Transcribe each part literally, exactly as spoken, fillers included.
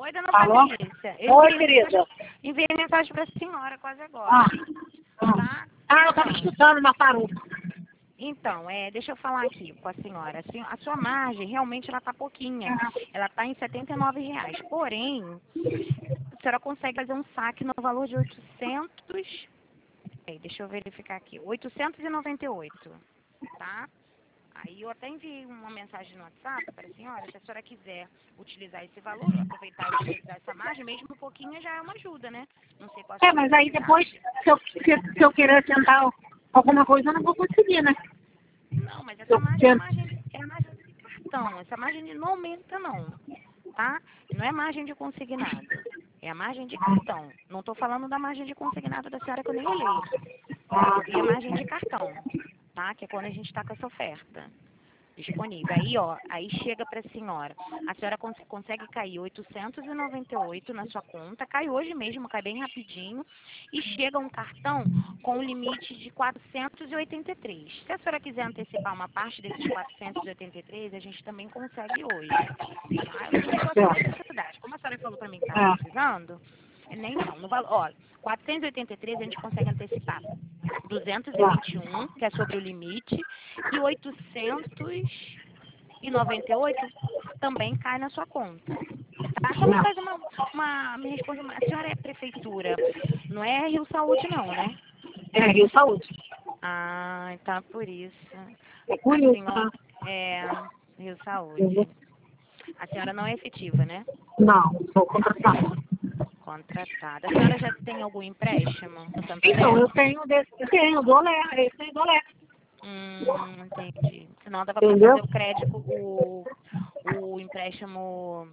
Oi, dona Alô? Patrícia. Eu Oi, enviei querida. mensagem- Enviei mensagem para a senhora quase agora. Ah, Tá? ah, eu estava escutando na farofa. Então, é, deixa eu falar aqui com a senhora. Assim, a sua margem realmente ela tá pouquinha. Ela tá em setenta e nove reais. Porém, a senhora consegue fazer um saque no valor de oitocentos. Peraí, deixa eu verificar aqui. oitocentos e noventa e oito, tá? Aí eu até enviei uma mensagem no WhatsApp para a senhora, se a senhora quiser utilizar esse valor, aproveitar e utilizar essa margem, mesmo um pouquinho já é uma ajuda, né? Não sei qual a sua É, mas aí depois, necessidade. se eu, se, se eu querer tentar alguma coisa, eu não vou conseguir, né? Não, mas Se essa eu margem é a tento. margem de, é a margem de cartão. Essa margem não aumenta, não. Tá? Não é margem de consignado. É a margem de cartão. Não estou falando da margem de consignado da senhora que eu nem olhei. Eu vi a margem de cartão. Tá? Que é quando a gente está com essa oferta disponível. Aí, ó, aí chega para a senhora. A senhora cons consegue cair oitocentos e noventa e oito na sua conta. Cai hoje mesmo, cai bem rapidinho. E chega um cartão com o limite de quatrocentos e oitenta e três. Se a senhora quiser antecipar uma parte desses quatrocentos e oitenta e três, a gente também consegue hoje. Tá? Eu não sei qual a sua necessidade. Como a senhora falou para mim que estava É. precisando, nem não. No valor, ó, quatrocentos e oitenta e três a gente consegue antecipar duzentos e vinte e um, que é sobre o limite, e oitocentos e noventa e oito também cai na sua conta. Tá? Só me faz uma, uma, me responde uma, a senhora é prefeitura, não é Rio Saúde não, né? É, Rio Saúde. Ah, tá por isso. É por A isso, senhora tá? é Rio Entendeu? Saúde. A senhora não é efetiva, né? Não, sou contratada. Contratada. A senhora já tem algum empréstimo no Então, Santander? eu tenho desse, eu tenho dolé, esse tem dolé. Hum, entendi. Senão dava para Entendeu? fazer o crédito, o, o empréstimo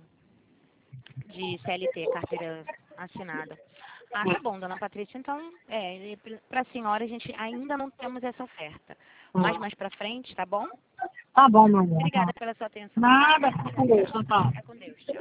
de C L T, carteira assinada. Ah, tá bom, dona Patrícia. Então, é, para a senhora a gente ainda não temos essa oferta. Mas mais para frente, tá bom? Tá bom, meu amor. Tá. Obrigada pela sua atenção, tá? Nada, fica com Deus, tá? É com Deus, tchau.